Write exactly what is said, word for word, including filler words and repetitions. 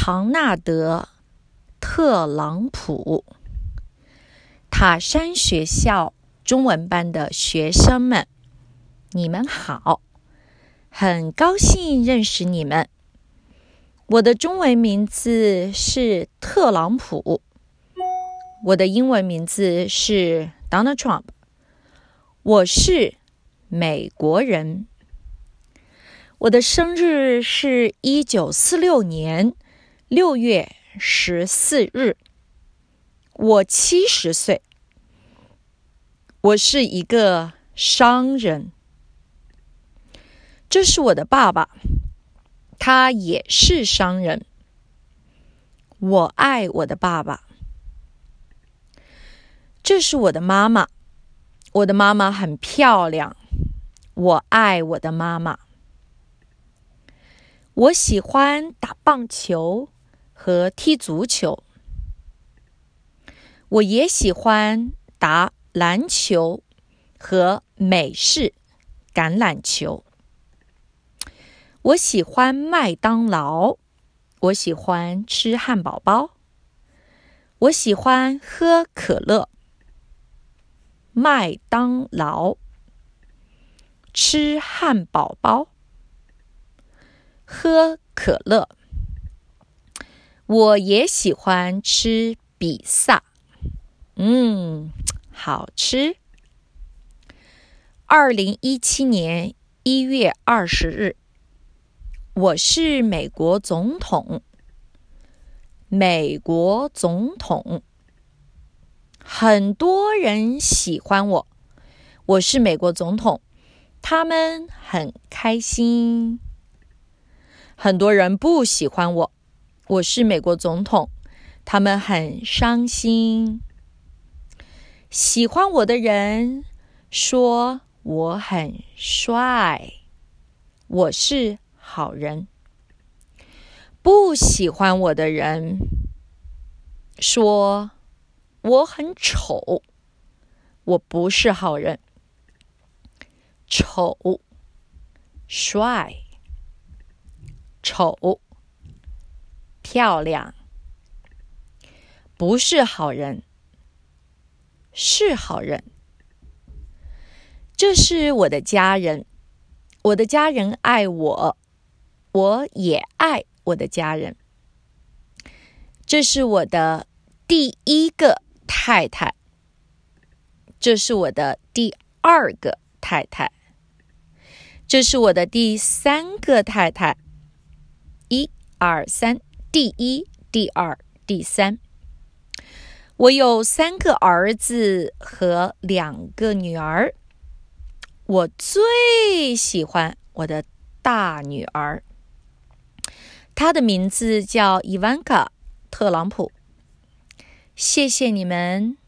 唐纳德·特朗普。塔山学校中文班的学生们，你们好，很高兴认识你们。我的中文名字是特朗普，我的英文名字是 Donald Trump， 我是美国人。我的生日是一九四六年六月十四日，我七十岁。我是一个商人。这是我的爸爸，他也是商人。我爱我的爸爸。这是我的妈妈，我的妈妈很漂亮。我爱我的妈妈。我喜欢打棒球和踢足球。我也喜欢打篮球和美式橄榄球。我喜欢麦当劳，我喜欢吃汉堡包，我喜欢喝可乐。麦当劳，吃汉堡包，喝可乐。我也喜欢吃比萨，嗯，好吃。二零一七年一月二十日，我是美国总统。美国总统，很多人喜欢我，我是美国总统，他们很开心。很多人不喜欢我，我是美国总统，他们很伤心。喜欢我的人说我很帅，我是好人。不喜欢我的人说我很丑，我不是好人。丑，帅，丑，漂亮，不是好人，是好人。这是我的家人，我的家人爱我，我也爱我的家人。这是我的第一个太太，这是我的第二个太太，这是我的第三个太太。一、二、三，第一、第二、第三。我有三个儿子和两个女儿。我最喜欢我的大女儿，她的名字叫伊万卡·特朗普。谢谢你们。